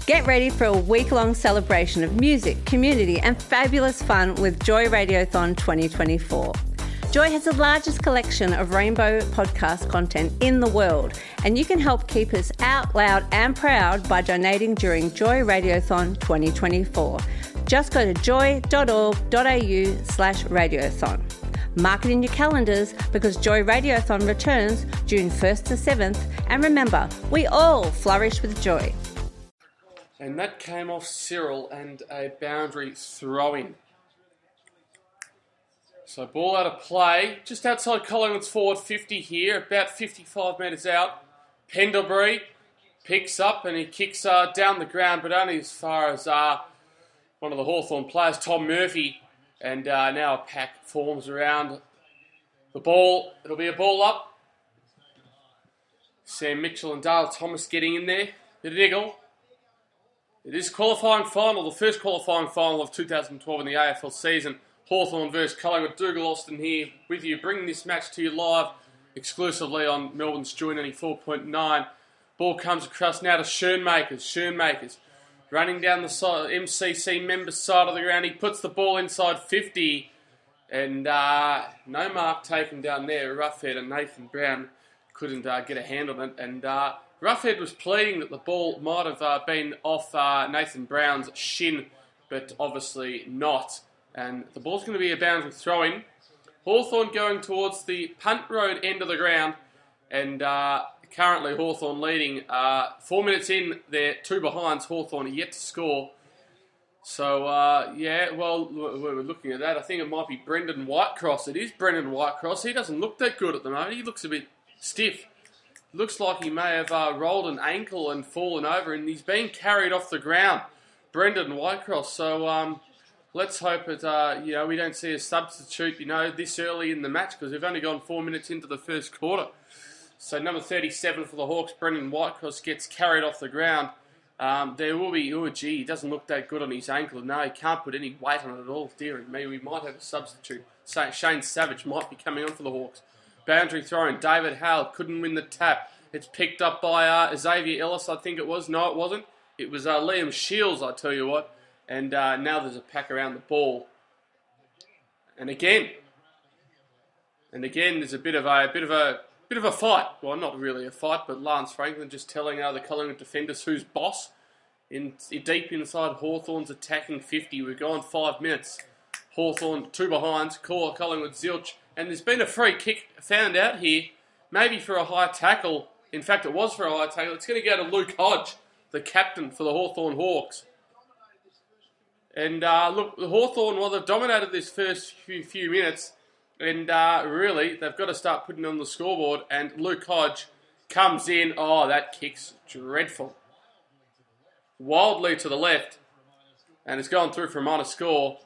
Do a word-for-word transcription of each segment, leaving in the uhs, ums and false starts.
Get ready for a week-long celebration of music, community and fabulous fun with Joy Radiothon twenty twenty-four. Joy has the largest collection of rainbow podcast content in the world, and you can help keep us out loud and proud by donating during Joy Radiothon twenty twenty-four. Just go to joy.org.au slash radiothon. Mark it in your calendars because Joy Radiothon returns June first to seventh, and remember, we all flourish with joy. And that came off Cyril and a boundary throw-in. So ball out of play, just outside Collingwood's forward fifty here, about fifty-five metres out. Pendlebury picks up and he kicks uh, down the ground, but only as far as uh, one of the Hawthorn players, Tom Murphy. And uh, now a pack forms around the ball. It'll be a ball up. Sam Mitchell and Dale Thomas getting in there. Bit of niggle. It is qualifying final, the first qualifying final of two thousand twelve in the A F L season. Hawthorn versus Collingwood. Dougal Austin here with you, bringing this match to you live exclusively on Melbourne's Joy ninety-four point nine. Ball comes across now to Schoenmakers. Schoenmakers running down the side, M C C member side of the ground. He puts the ball inside fifty. And uh, no mark taken down there. Roughhead and Nathan Brown couldn't uh, get a hand on it. And uh, Roughhead was pleading that the ball might have uh, been off uh, Nathan Brown's shin, but obviously not. And the ball's going to be a boundary throw-in. Hawthorn going towards the punt road end of the ground. And uh, currently Hawthorn leading. Uh, four minutes in, they're two behinds. Hawthorn are yet to score. So, uh, yeah, well, we're looking at that. I think it might be Brendan Whitecross. It is Brendan Whitecross. He doesn't look that good at the moment. He looks a bit stiff. Looks like he may have uh, rolled an ankle and fallen over, and he's being carried off the ground. Brendan Whitecross. So, um, let's hope that, uh, you know, we don't see a substitute, you know, this early in the match, because we've only gone four minutes into the first quarter. So, number thirty-seven for the Hawks, Brendan Whitecross, gets carried off the ground. Um, there will be, oh gee, he doesn't look that good on his ankle. No, he can't put any weight on it at all. Dear me, we might have a substitute. Shane Savage might be coming on for the Hawks. Boundary throwing, David Hale couldn't win the tap. It's picked up by uh, Xavier Ellis, I think it was. No, it wasn't. It was uh, Liam Shields, I tell you what. And uh, now there's a pack around the ball. And again, and again, there's a bit of a bit of a bit of a fight. Well, not really a fight, but Lance Franklin just telling uh, the Collingwood defenders who's boss. In, in deep inside Hawthorn's attacking fifty. We're gone five minutes. Hawthorn two behinds. Call Collingwood zilch. And there's been a free kick found out here, maybe for a high tackle. In fact, it was for a high tackle. It's going to go to Luke Hodge, the captain for the Hawthorn Hawks. And uh, look, the Hawthorn, well, they've dominated this first few, few minutes. And uh, really, they've got to start putting it on the scoreboard. And Luke Hodge comes in. Oh, that kick's dreadful. Wildly to the left. And it's gone through for a minor score.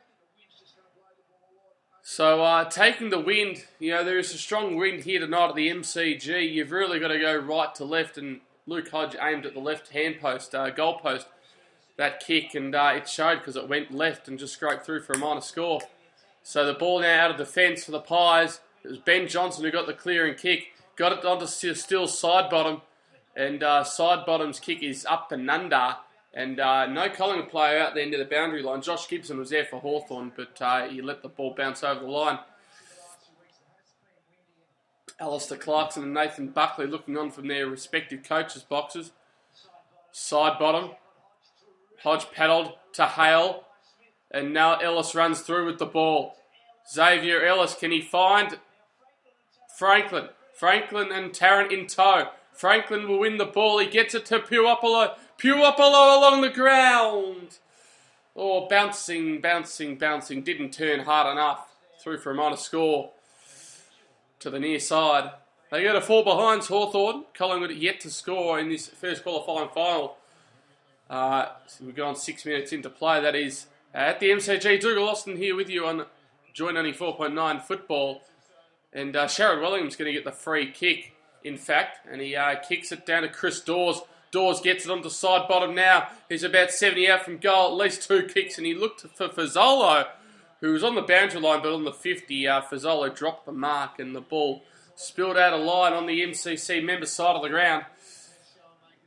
So, uh, taking the wind, you know, there is a strong wind here tonight at the M C G. You've really got to go right to left, and Luke Hodge aimed at the left-hand post, uh, goal post, that kick, and uh, it showed because it went left and just scraped through for a minor score. So the ball now out of defence for the Pies. It was Ben Johnson who got the clearing kick, got it onto Steele's side bottom, and uh, side bottom's kick is up and under. And uh, no Collingwood player out there into the boundary line. Josh Gibson was there for Hawthorn, but uh, he let the ball bounce over the line. Alistair Clarkson and Nathan Buckley looking on from their respective coaches' boxes. Side bottom. Hodge paddled to Hale. And now Ellis runs through with the ball. Xavier Ellis, can he find Franklin? Franklin and Tarrant in tow. Franklin will win the ball. He gets it to Puopolo. Puopolo along the ground. Oh, bouncing, bouncing, bouncing. Didn't turn hard enough. Through for a minor score to the near side. They go to four behinds, Hawthorn. Collingwood yet to score in this first qualifying final. Uh, so we're going six minutes into play. That is at the M C G. Dougal Austin here with you on Joy ninety-four point nine football. And uh, Sherrod Wellingham's going to get the free kick, in fact. And he uh, kicks it down to Chris Dawes. Dawes gets it onto side bottom now. He's about seventy out from goal. At least two kicks. And he looked for Fazolo, who was on the boundary line, but on the fifty, uh, Fazolo dropped the mark. And the ball spilled out of line on the M C C member side of the ground.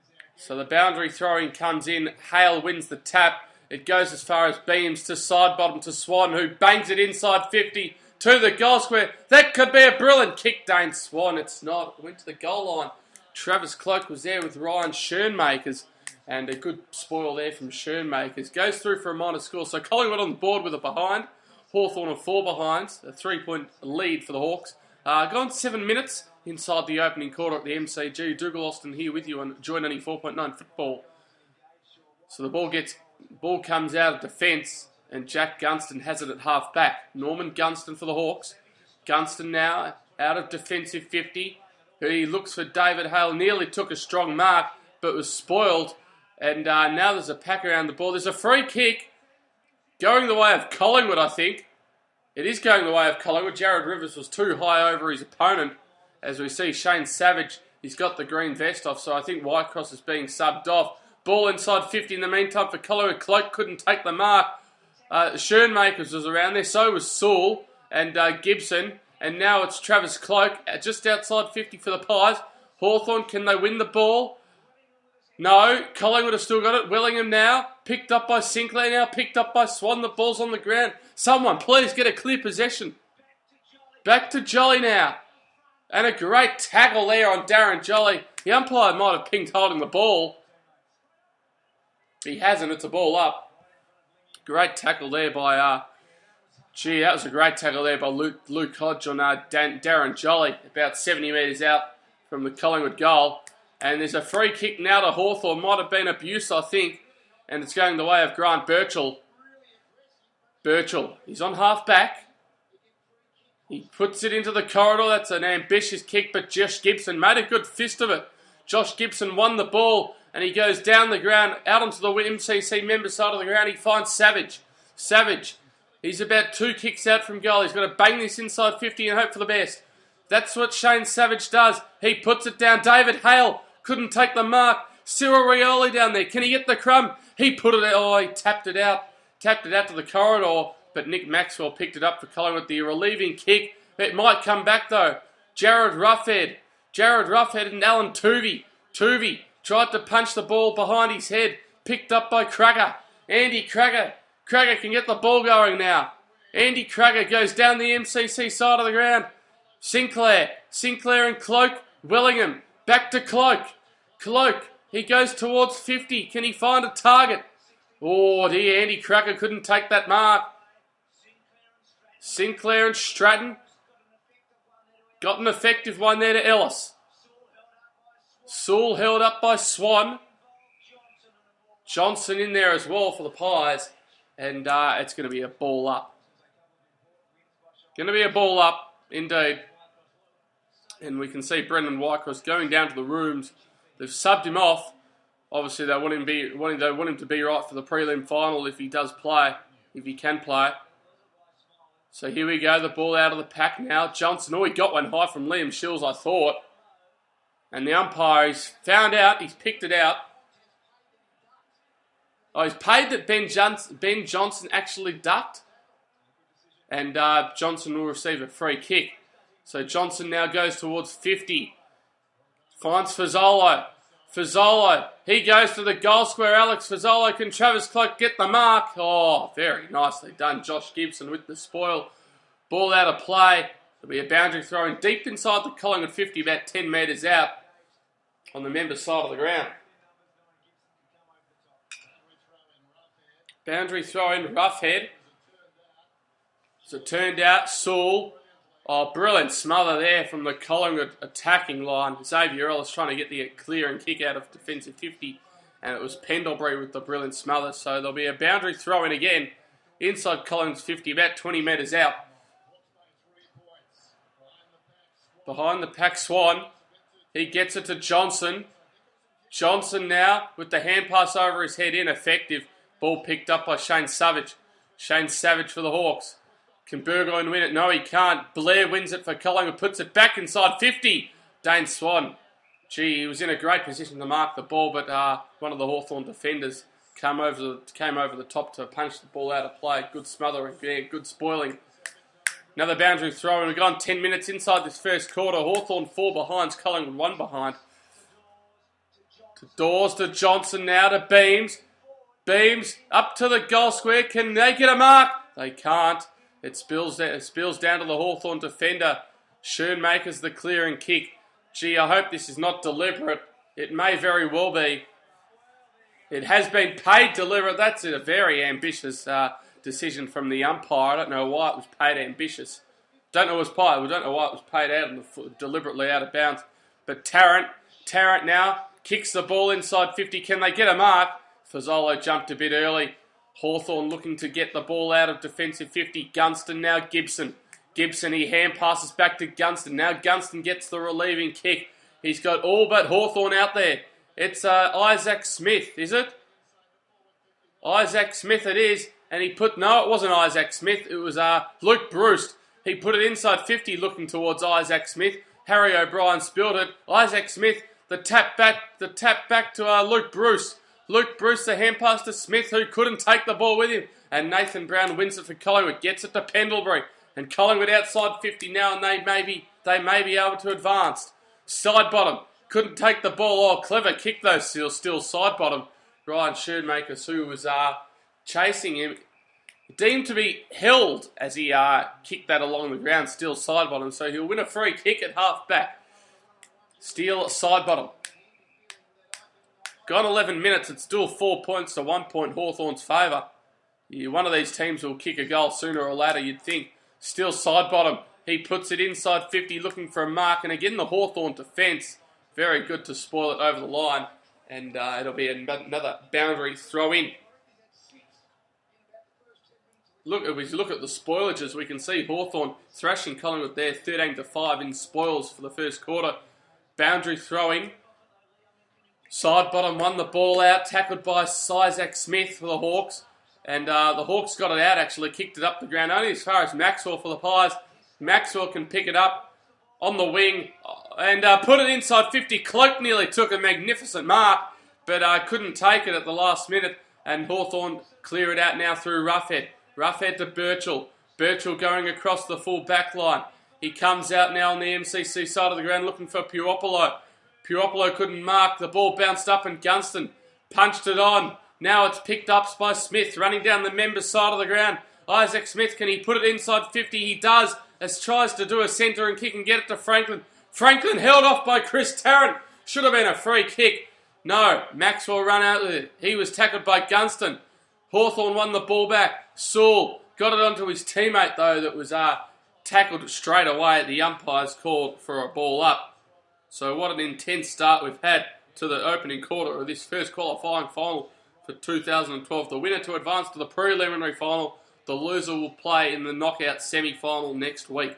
So the boundary throwing comes in. Hale wins the tap. It goes as far as Beams to side bottom to Swan, who bangs it inside fifty to the goal square. That could be a brilliant kick, Dane Swan. It's not. It went to the goal line. Travis Cloak was there with Ryan Schoenmakers. And a good spoil there from Schoenmakers. Goes through for a minor score. So Collingwood on the board with a behind. Hawthorn on four behinds. A three-point lead for the Hawks. Uh, gone seven minutes inside the opening quarter at the M C G. Dougal Austin here with you on Joy ninety-four point nine football. So the ball gets, ball comes out of defence, and Jack Gunston has it at half back. Norman Gunston for the Hawks. Gunston now out of defensive fifty. He looks for David Hale. Nearly took a strong mark, but was spoiled. And uh, now there's a pack around the ball. There's a free kick going the way of Collingwood, I think. It is going the way of Collingwood. Jared Rivers was too high over his opponent. As we see, Shane Savage, he's got the green vest off, so I think Whitecross is being subbed off. Ball inside fifty in the meantime for Collingwood. Cloak couldn't take the mark. Uh, Schoenmakers was around there, so was Sewell and uh, Gibson. And now it's Travis Cloak just outside fifty for the Pies. Hawthorn, can they win the ball? No, Collingwood have still got it. Wellingham now, picked up by Sinclair now, picked up by Swan. The ball's on the ground. Someone, please get a clear possession. Back to Jolly now. And a great tackle there on Darren Jolly. The umpire might have pinged holding the ball. He hasn't, it's a ball up. Great tackle there by, uh, gee, that was a great tackle there by Luke, Luke Hodge on uh, Dan, Darren Jolly. About seventy metres out from the Collingwood goal. And there's a free kick now to Hawthorn. Might have been abuse, I think. And it's going the way of Grant Birchall. Birchall, he's on half back. He puts it into the corridor. That's an ambitious kick, but Josh Gibson made a good fist of it. Josh Gibson won the ball, and he goes down the ground, out onto the M C C member side of the ground. He finds Savage. Savage, he's about two kicks out from goal. He's got to bang this inside fifty and hope for the best. That's what Shane Savage does. He puts it down. David Hale couldn't take the mark. Cyril Rioli down there. Can he get the crumb? He put it out. Oh, he tapped it out. Tapped it out to the corridor. But Nick Maxwell picked it up for Collingwood. The relieving kick. It might come back though. Jared Ruffhead. Jared Ruffhead and Alan Tuvey. Tuvey tried to punch the ball behind his head. Picked up by Cracker. Andy Cracker. Cracker can get the ball going now. Andy Cracker goes down the M C C side of the ground. Sinclair. Sinclair and Cloak. Wellingham. Back to Cloak. Cloak. He goes towards fifty. Can he find a target? Oh, dear. Andy Cracker couldn't take that mark. Sinclair and Stratton. Got an effective one there to Ellis. Sewell held up by Swan. Johnson in there as well for the Pies. And uh, it's going to be a ball up. Going to be a ball up, indeed. And we can see Brendan Whitecross going down to the rooms. They've subbed him off. Obviously, they want him be wanting they want him to be right for the prelim final if he does play, if he can play. So here we go, the ball out of the pack now. Johnson, oh, he got one high from Liam Shills, I thought. And the umpire, he's found out, he's picked it out. Oh, he's paid that Ben Johnson, Ben Johnson actually ducked. And uh, Johnson will receive a free kick. So Johnson now goes towards fifty. Finds Fazolo. Fazolo. He goes to the goal square. Alex Fazolo. Can Travis Cloak get the mark? Oh, very nicely done. Josh Gibson with the spoil. Ball out of play. There'll be a boundary throw in deep inside the Collingwood fifty, about ten metres out on the member side of the ground. Boundary throw in, Roughhead. So it turned out, Sewell. Oh, brilliant smother there from the Collingwood attacking line. Xavier Ellis trying to get the clear and kick out of defensive fifty. And it was Pendlebury with the brilliant smother. So there'll be a boundary throw in again. Inside Collingwood's fifty, about twenty metres out. Behind the pack, Swan. He gets it to Johnson. Johnson now with the hand pass over his head, ineffective. Ball picked up by Shane Savage. Shane Savage for the Hawks. Can Burgoyne win it? No, he can't. Blair wins it for Collingwood, puts it back inside fifty. Dane Swan. Gee, he was in a great position to mark the ball, but uh, one of the Hawthorn defenders came over, the, came over the top to punch the ball out of play. Good smothering, yeah, good spoiling. Another boundary throw, and we've gone ten minutes inside this first quarter. Hawthorn four behinds, Collingwood one behind. To Dawes, to Johnson now, to Beams. Beams up to the goal square. Can they get a mark? They can't. It spills, it spills down to the Hawthorn defender. Schoenmaker's the clearing kick. Gee, I hope this is not deliberate. It may very well be. It has been paid deliberate. That's a very ambitious uh, decision from the umpire. I don't know why it was paid ambitious. Don't know it was paid. We don't know why it was paid out of the, deliberately out of bounds. But Tarrant, Tarrant now kicks the ball inside fifty. Can they get a mark? Fazolo jumped a bit early. Hawthorn looking to get the ball out of defensive fifty. Gunston now Gibson. Gibson, he hand passes back to Gunston. Now Gunston gets the relieving kick. He's got all but Hawthorn out there. It's uh, Isaac Smith, is it? Isaac Smith it is. And he put, no, it wasn't Isaac Smith. It was uh, Luke Bruce. He put it inside fifty looking towards Isaac Smith. Harry O'Brien spilled it. Isaac Smith, the tap back, the tap back to uh, Luke Bruce. Luke Bruce, the hand pass to Smith, who couldn't take the ball with him. And Nathan Brown wins it for Collingwood. Gets it to Pendlebury. And Collingwood outside fifty now, and they may be, they may be able to advance. Side bottom. Couldn't take the ball. Oh, clever kick though, still, still side bottom. Ryan Schoenmaker, who was uh, chasing him, deemed to be held as he uh, kicked that along the ground, still side bottom. So he'll win a free kick at half back. Steele side bottom. Gone eleven minutes. It's still four points to one point Hawthorn's favour. Yeah, one of these teams will kick a goal sooner or later, you'd think. Still side bottom. He puts it inside fifty looking for a mark. And again, the Hawthorn defence. Very good to spoil it over the line. And uh, it'll be another boundary throw in. Look, if we look at the spoilages, we can see Hawthorn thrashing Collingwood there, thirteen to five in spoils for the first quarter. Boundary throwing. Side bottom won the ball out, tackled by Isaac Smith for the Hawks. And uh, the Hawks got it out, actually, kicked it up the ground, only as far as Maxwell for the Pies. Maxwell can pick it up on the wing and uh, put it inside fifty. Cloak nearly took a magnificent mark, but uh, couldn't take it at the last minute. And Hawthorn clear it out now through Roughhead. Roughhead to Birchall. Birchall going across the full back line. He comes out now on the M C C side of the ground looking for Puopolo. Puopolo couldn't mark. The ball bounced up and Gunston punched it on. Now it's picked up by Smith running down the member's side of the ground. Isaac Smith, can he put it inside fifty? He does, as tries to do a centre and kick and get it to Franklin. Franklin held off by Chris Tarrant. Should have been a free kick. No, Maxwell run out with it. He was tackled by Gunston. Hawthorn won the ball back. Sewell got it onto his teammate, though, that was uh, tackled straight away. The umpires called for a ball up. So what an intense start we've had to the opening quarter of this first qualifying final for two thousand twelve. The winner to advance to the preliminary final. The loser will play in the knockout semi-final next week.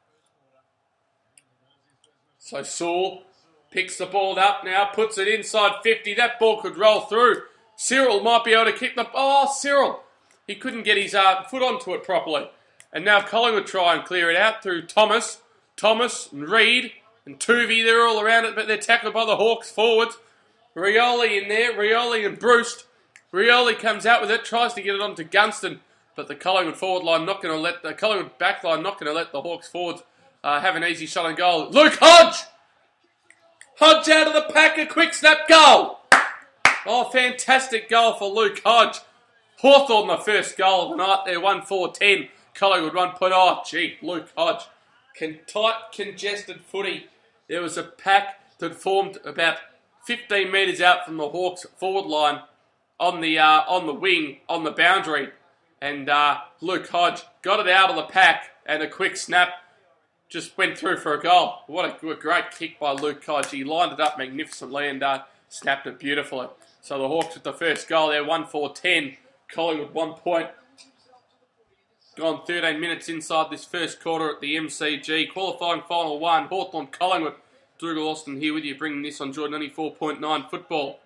So Sewell picks the ball up now, puts it inside fifty. That ball could roll through. Cyril might be able to kick the... Oh, Cyril! He couldn't get his uh, foot onto it properly. And now Collingwood try and clear it out through Thomas. Thomas and Reid and Tuvey, they're all around it, but they're tackled by the Hawks forwards. Rioli in there, Rioli and Bruce. Rioli comes out with it, tries to get it onto Gunston, but the Collingwood forward line not going to let... The Collingwood back line not going to let the Hawks forwards uh, have an easy shot on goal. Luke Hodge! Hodge out of the pack, a quick snap goal! Oh, fantastic goal for Luke Hodge. Hawthorn the first goal of the night there, one four ten. Collingwood one point. Oh, gee, Luke Hodge. Con- tight, congested footy. There was a pack that formed about fifteen metres out from the Hawks forward line on the uh, on the wing, on the boundary. And uh, Luke Hodge got it out of the pack and a quick snap. Just went through for a goal. What a, what a great kick by Luke Hodge. He lined it up magnificently and uh, snapped it beautifully. So the Hawks with the first goal there, one four ten. Collingwood one point. Gone thirteen minutes inside this first quarter at the M C G. Qualifying final one, Hawthorn Collingwood. Dougal Austin here with you, bringing this on Jordan ninety-four point nine football.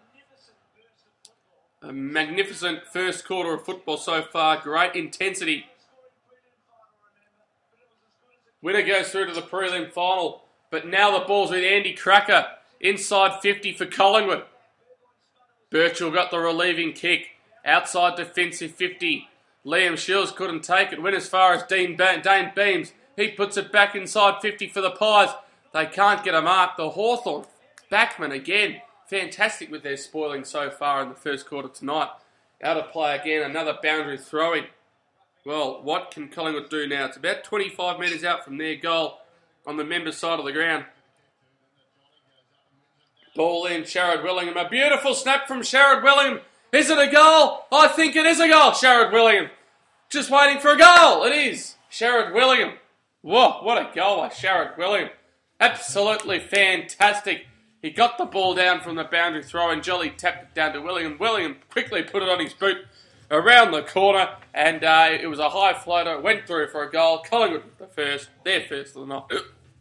A magnificent first quarter of football so far. Great intensity. Winner goes through to the prelim final. But now the ball's with Andy Cracker. Inside fifty for Collingwood. Birchall got the relieving kick. Outside defensive fifty. Liam Shields couldn't take it. Went as far as Dean ba- Dane Beams. He puts it back inside fifty for the Pies. They can't get a mark. The Hawthorn backman again. fantastic with their spoiling so far in the first quarter tonight. Out of play again, another boundary throw-in. Well, what can Collingwood do now? It's about twenty-five metres out from their goal on the member side of the ground. Ball in, Sharrod Willingham. A beautiful snap from Sharrod Willingham. Is it a goal? I think it is a goal, Sharrod Willingham. Just waiting for a goal. It is. Sharrod Willingham. Whoa, what a goal by Sharrod Willingham. Absolutely fantastic. He got the ball down from the boundary throw and Jolly tapped it down to Willingham. Willingham quickly put it on his boot around the corner and uh, it was a high floater. Went through for a goal. Collingwood with the first. Their first of the night.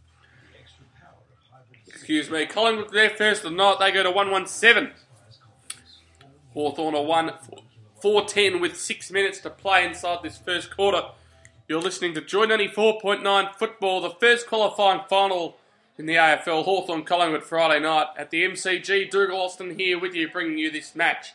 Excuse me. Collingwood with their first of the night. They go to one one seven. Hawthorn are one four ten with six minutes to play inside this first quarter. You're listening to Joy ninety-four point nine Football, the first qualifying final in the A F L, Hawthorn Collingwood Friday night at the M C G. Dougal Austin here with you, bringing you this match.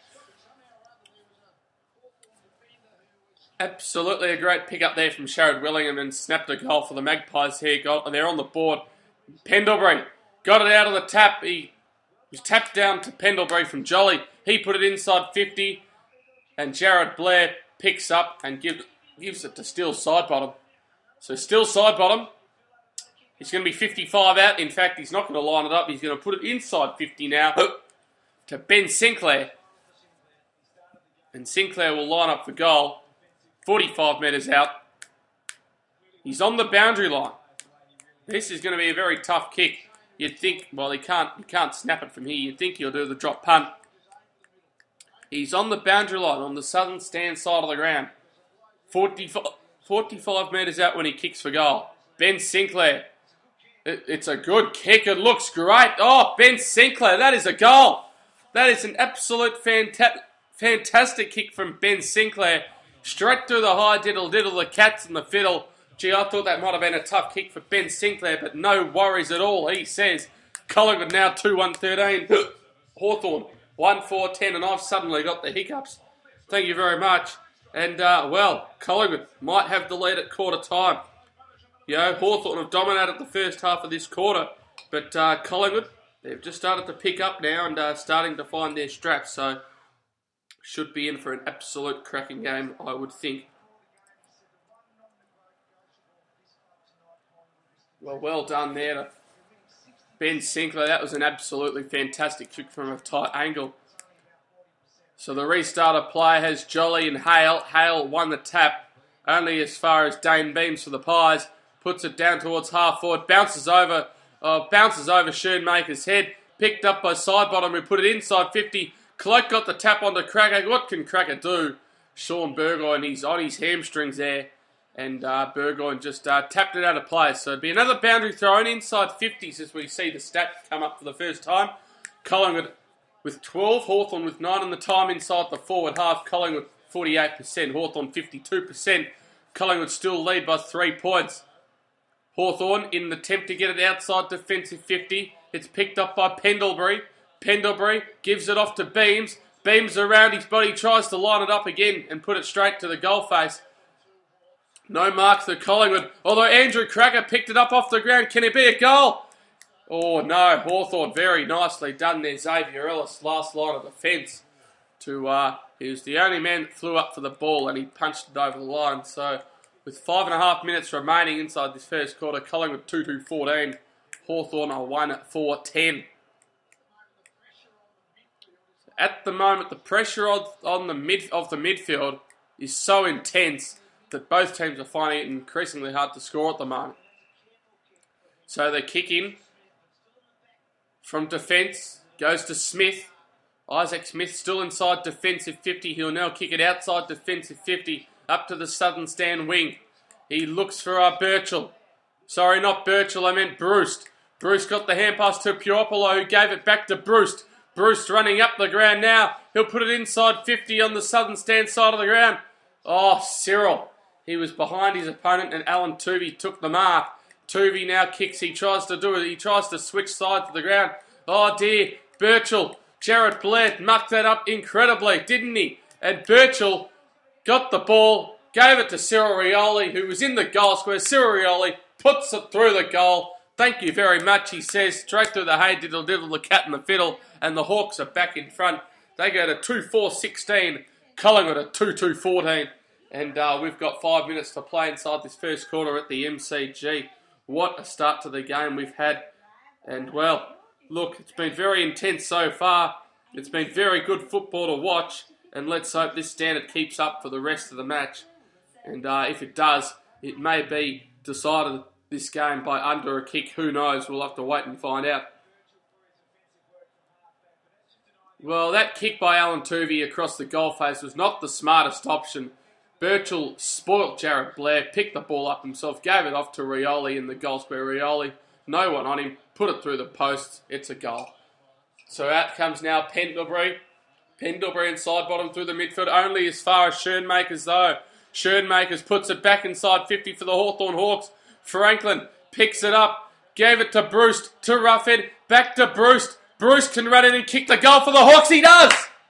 Absolutely a great pick up there from Sharrod Willingham and snapped a goal for the Magpies here. Got, they're on the board. Pendlebury got it out of the tap. He was tapped down to Pendlebury from Jolly. He put it inside fifty and Jared Blair picks up and gives, gives it to Steele Sidebottom. So Steele Sidebottom, he's going to be fifty-five out. In fact, he's not going to line it up. He's going to put it inside fifty now to Ben Sinclair. And Sinclair will line up for goal. forty-five metres out. He's on the boundary line. This is going to be a very tough kick. You'd think, well, he can't, he can't snap it from here. You'd think he'll do the drop punt. He's on the boundary line on the southern stand side of the ground. forty-five, forty-five metres out when he kicks for goal. Ben Sinclair. It, it's a good kick. It looks great. Oh, Ben Sinclair. That is a goal. That is an absolute fanta- fantastic kick from Ben Sinclair. Straight through the high diddle diddle, the cats and the fiddle. Gee, I thought that might have been a tough kick for Ben Sinclair, but no worries at all, he says. Collingwood now two one thirteen. Hawthorn one four ten, and I've suddenly got the hiccups. Thank you very much. And, uh, well, Collingwood might have the lead at quarter time. You know, Hawthorn have dominated the first half of this quarter, but uh, Collingwood, they've just started to pick up now and uh, starting to find their straps, so should be in for an absolute cracking game, I would think. Well, well done there to Ben Sinclair. That was an absolutely fantastic kick from a tight angle. So the restart of play has Jolly and Hale. Hale won the tap only as far as Dane Beams for the Pies. Puts it down towards half forward. Bounces over, uh, bounces over Schoenmaker's head. Picked up by Sidebottom who put it inside fifty. Cloak got the tap onto Cracker. What can Cracker do? Sean Burgoyne, he's on his hamstrings there. And uh, Burgoyne just uh, tapped it out of play. So it'd be another boundary thrown inside fifties as we see the stats come up for the first time. Collingwood with twelve, Hawthorn with nine in the time inside the forward half. Collingwood forty-eight percent, Hawthorn fifty-two percent. Collingwood still lead by three points. Hawthorn in the attempt to get it outside defensive fifty. It's picked up by Pendlebury. Pendlebury gives it off to Beams. Beams around his body, tries to line it up again and put it straight to the goal face. No mark for Collingwood, although Andrew Cracker picked it up off the ground. Can it be a goal? Oh no, Hawthorn very nicely done there. Xavier Ellis, last line of defence. To uh, he was the only man that flew up for the ball and he punched it over the line. So with five and a half minutes remaining inside this first quarter, Collingwood two two fourteen, Hawthorn are one four ten. At the moment, the pressure of, on the mid of the midfield is so intense that both teams are finding it increasingly hard to score at the moment. So they kick in from defence, goes to Smith. Isaac Smith still inside defensive fifty. He'll now kick it outside defensive fifty up to the southern stand wing. He looks for uh, Birchall. Sorry, not Birchall, I meant Bruce. Bruce got the hand pass to Puopolo, who gave it back to Bruce. Bruce running up the ground now. He'll put it inside fifty on the southern stand side of the ground. Oh, Cyril. He was behind his opponent and Alan Tuvey took the mark. Tuvey now kicks. He tries to do it. He tries to switch sides of the ground. Oh dear. Birchall. Jared Blair mucked that up incredibly, didn't he? And Birchall got the ball, gave it to Cyril Rioli, who was in the goal square. Cyril Rioli puts it through the goal. Thank you very much, he says. Straight through the hay, diddle diddle, the cat and the fiddle, and the Hawks are back in front. They go to two four sixteen, Collingwood at two two fourteen, and uh, we've got five minutes to play inside this first quarter at the M C G. What a start to the game we've had, and well, look, it's been very intense so far. It's been very good football to watch, and let's hope this standard keeps up for the rest of the match. And uh, if it does, it may be decided this game by under a kick. Who knows? We'll have to wait and find out. Well, that kick by Alan Tuvey across the goal face was not the smartest option. Birchall spoilt Jared Blair, picked the ball up himself, gave it off to Rioli in the goal square. Rioli, no one on him, put it through the posts. It's a goal. So out comes now Pendlebury. Pendlebury inside bottom through the midfield, only as far as Schoenmakers though. Schoenmakers puts it back inside fifty for the Hawthorn Hawks. Franklin picks it up, gave it to Bruce, to Roughhead, back to Bruce. Bruce can run in and kick the goal for the Hawks. He does!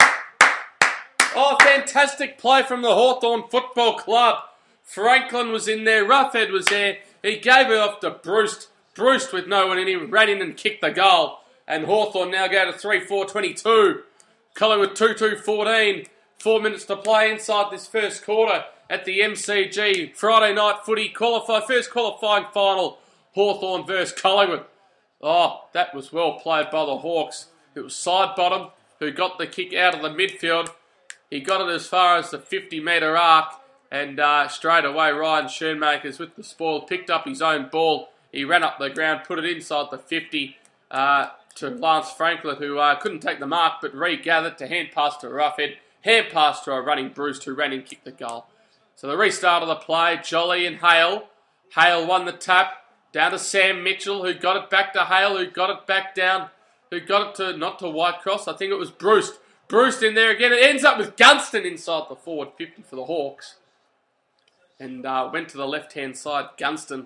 Oh, fantastic play from the Hawthorn Football Club. Franklin was in there, Roughhead was there. He gave it off to Bruce. Bruce with no one in him, ran in and kicked the goal. And Hawthorn now go to three four twenty-two. Collingwood two two fourteen. Four minutes to play inside this first quarter at the M C G. Friday night footy qualify, first qualifying final. Hawthorn versus Collingwood. Oh, that was well played by the Hawks. It was side bottom who got the kick out of the midfield. He got it as far as the fifty metre arc. And uh, straight away Ryan Schoenmakers with the spoil picked up his own ball. He ran up the ground, put it inside the fifty. Uh, to Lance Franklin, who uh, couldn't take the mark, but regathered to hand pass to Roughhead, hand pass to a running Bruce, who ran in and kicked the goal. So the restart of the play, Jolly and Hale. Hale won the tap, down to Sam Mitchell, who got it back to Hale, who got it back down, who got it to, not to Whitecross, I think it was Bruce. Bruce in there again, it ends up with Gunston inside the forward fifty for the Hawks. And uh, went to the left-hand side, Gunston,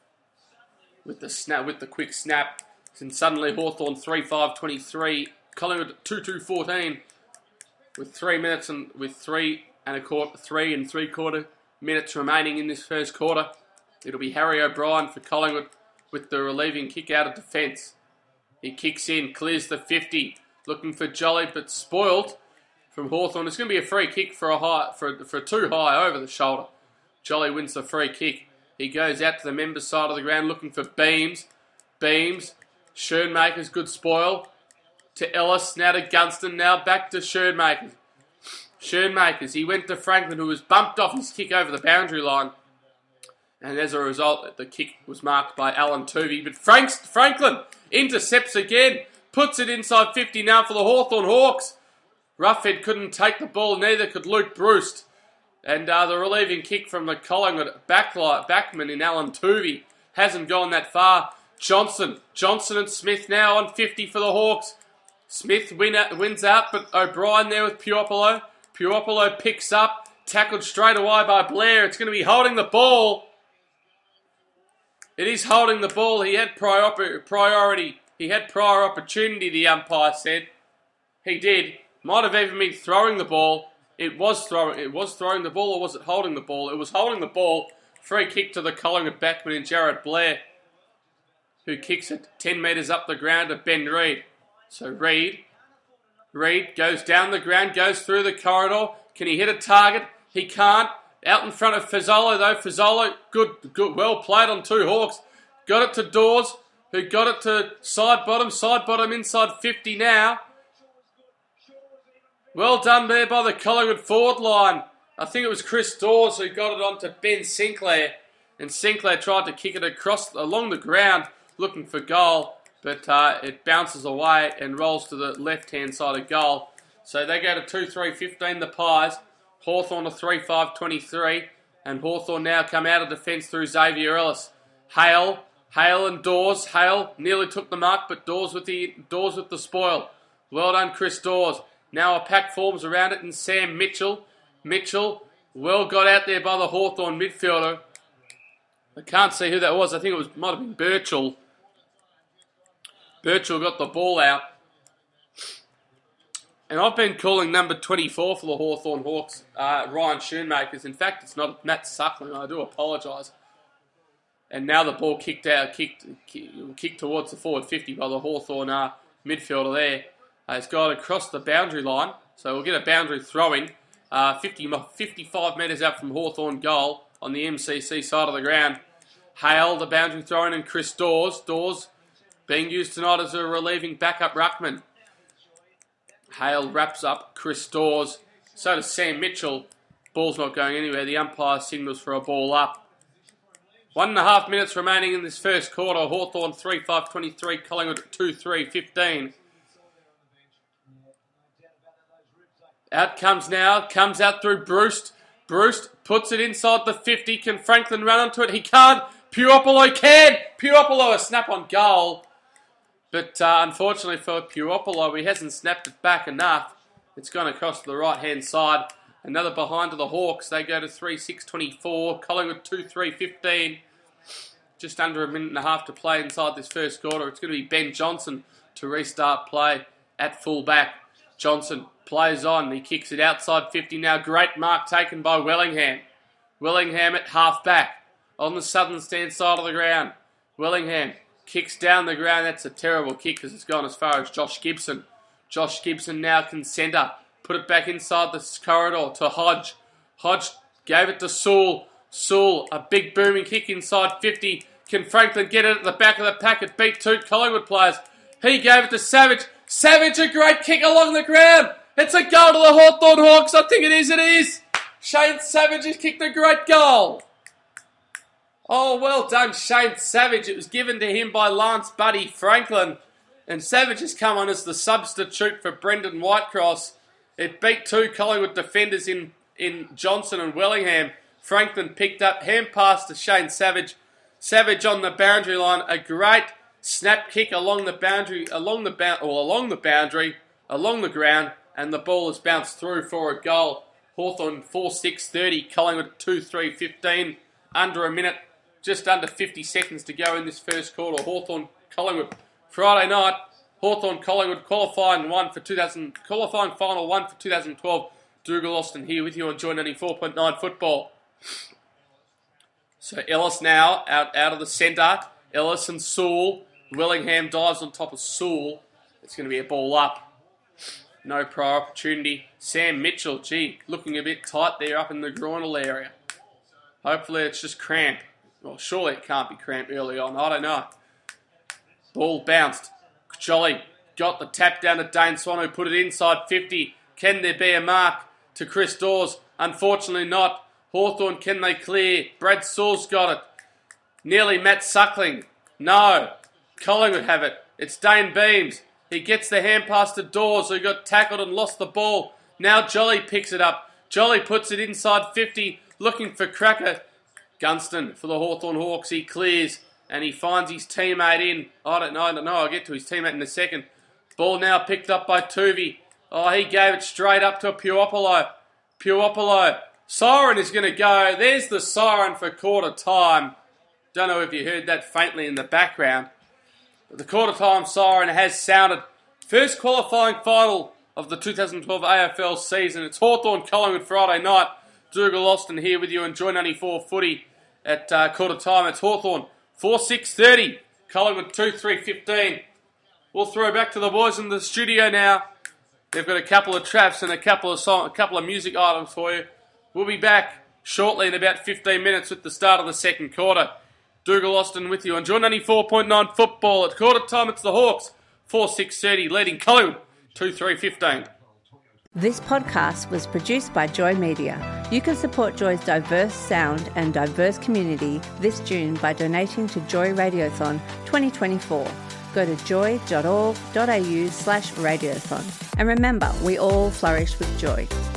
with the snap, with the quick snap. And suddenly Hawthorn three five twenty-three, Collingwood two two fourteen, with three minutes and with three and a quarter, three and three quarter minutes remaining in this first quarter. It'll be Harry O'Brien for Collingwood with the relieving kick out of defence. He kicks in, clears the fifty, looking for Jolly, but spoiled from Hawthorn. It's going to be a free kick for a high, for for a too high over the shoulder. Jolly wins the free kick. He goes out to the member side of the ground looking for Beams. Beams. Schoenmakers, good spoil. To Ellis, now to Gunston, now back to Schoenmakers. Schoenmakers, he went to Franklin, who was bumped off his kick over the boundary line. And as a result, the kick was marked by Alan Tuvey. But Franks, Franklin intercepts again, puts it inside fifty now for the Hawthorn Hawks. Roughhead couldn't take the ball, neither could Luke Bruce. And uh, the relieving kick from the Collingwood backlight, backman in Alan Tuvey hasn't gone that far. Johnson. Johnson and Smith now on fifty for the Hawks. Smith win, wins out, but O'Brien there with Puopolo. Puopolo picks up, tackled straight away by Blair. It's going to be holding the ball. It is holding the ball. He had prior, priority. He had prior opportunity, the umpire said. He did. Might have even been throwing the ball. It was throwing It was throwing the ball, or was it holding the ball? It was holding the ball. Free kick to the Collingwood backman in Jared Blair, who kicks it ten metres up the ground to Ben Reid. So Reid, Reid goes down the ground, goes through the corridor. Can he hit a target? He can't. Out in front of Fazzola though. Fazzola, good, good, well played on two Hawks. Got it to Dawes, who got it to side bottom, side bottom inside fifty now. Well done there by the Collingwood forward line. I think it was Chris Dawes who got it on to Ben Sinclair. And Sinclair tried to kick it across along the ground, looking for goal, but uh, it bounces away and rolls to the left-hand side of goal. So they go to two three fifteen, the Pies. Hawthorn to three five twenty-three, and Hawthorn now come out of defence through Xavier Ellis. Hale, Hale and Dawes. Hale nearly took the mark, but Dawes with the Dawes with the spoil. Well done, Chris Dawes. Now a pack forms around it, and Sam Mitchell. Mitchell, well got out there by the Hawthorn midfielder. I can't see who that was. I think it was might have been Birchall. Birchall got the ball out. And I've been calling number twenty-four for the Hawthorn Hawks, uh, Ryan Schoenmakers. In fact, it's not Matt Suckling. I do apologise. And now the ball kicked out, kicked kicked towards the forward fifty by the Hawthorn uh, midfielder there. Uh, it's gone across the boundary line, so we'll get a boundary throwing. Uh, fifty, fifty-five metres out from Hawthorn goal on the M C C side of the ground. Hale, the boundary throwing, and Chris Dawes. Dawes being used tonight as a relieving backup ruckman. Hale wraps up Chris Dawes. So does Sam Mitchell. Ball's not going anywhere. The umpire signals for a ball up. One and a half minutes remaining in this first quarter. Hawthorn three five twenty-three, Collingwood two three fifteen. Out comes now, comes out through Bruce. Bruce puts it inside the fifty. Can Franklin run onto it? He can't. Puopolo can. Puopolo a snap on goal. But uh, unfortunately for Puopolo, he hasn't snapped it back enough. It's gone across to the right-hand side. Another behind to the Hawks. They go to three six twenty-four. Collingwood two three fifteen. Just under a minute and a half to play inside this first quarter. It's going to be Ben Johnson to restart play at full-back. Johnson plays on. He kicks it outside fifty now. Great mark taken by Wellingham. Wellingham at half-back on the southern stand side of the ground. Wellingham kicks down the ground. That's a terrible kick because it's gone as far as Josh Gibson. Josh Gibson now can centre. Put it back inside the corridor to Hodge. Hodge gave it to Sewell. Sewell, a big booming kick inside fifty. Can Franklin get it at the back of the pack? It beat two Collingwood players. He gave it to Savage. Savage, a great kick along the ground. It's a goal to the Hawthorn Hawks. I think it is, it is. Shane Savage has kicked a great goal. Oh, well done, Shane Savage. It was given to him by Lance Buddy Franklin. And Savage has come on as the substitute for Brendan Whitecross. It beat two Collingwood defenders in, in Johnson and Wellingham. Franklin picked up, hand pass to Shane Savage. Savage on the boundary line. A great snap kick along the boundary, along the ba- or along the boundary, along the ground, and the ball has bounced through for a goal. Hawthorn four six thirty, Collingwood two three fifteen. Under a minute, just under fifty seconds to go in this first quarter. Hawthorn Collingwood Friday night. Hawthorn Collingwood qualifying one for two thousand qualifying final one for two thousand twelve. Dougal Austin here with you on Joy ninety-four point nine football. So Ellis now out, out of the centre. Ellis and Sewell. Wellingham dives on top of Sewell. It's going to be a ball up. No prior opportunity. Sam Mitchell, gee, looking a bit tight there up in the groinal area. Hopefully it's just cramp. Well, surely it can't be cramp early on. I don't know. Ball bounced. Jolly got the tap down to Dane Swan, who put it inside fifty. Can there be a mark to Chris Dawes? Unfortunately not. Hawthorn, can they clear? Brad Sewell's got it. Nearly Matt Suckling. No. Collingwood have it. It's Dane Beams. He gets the hand pass to Dawes, who got tackled and lost the ball. Now Jolly picks it up. Jolly puts it inside fifty, looking for Cracker. Gunston for the Hawthorn Hawks. He clears. And he finds his teammate in. I don't know, I don't know. I'll get to his teammate in a second. Ball now picked up by Tuvey. Oh, he gave it straight up to Puopolo. Puopolo. Siren is going to go. There's the siren for quarter time. Don't know if you heard that faintly in the background. But the quarter time siren has sounded. First qualifying final of the two thousand twelve A F L season. It's Hawthorn Collingwood Friday night. Dougal Austin here with you on Joy ninety-four footy at uh, quarter time. It's Hawthorn four six thirty, Collingwood two three fifteen. We'll throw back to the boys in the studio now. They've got a couple of traps and a couple of song, a couple of music items for you. We'll be back shortly in about fifteen minutes with the start of the second quarter. Dougal Austin with you on Joy ninety-four point nine football. At quarter time, it's the Hawks four six thirty, leading Collingwood two three fifteen. This podcast was produced by Joy Media. You can support Joy's diverse sound and diverse community this June by donating to Joy Radiothon twenty twenty-four. Go to joy.org.au slash radiothon. And remember, we all flourish with joy.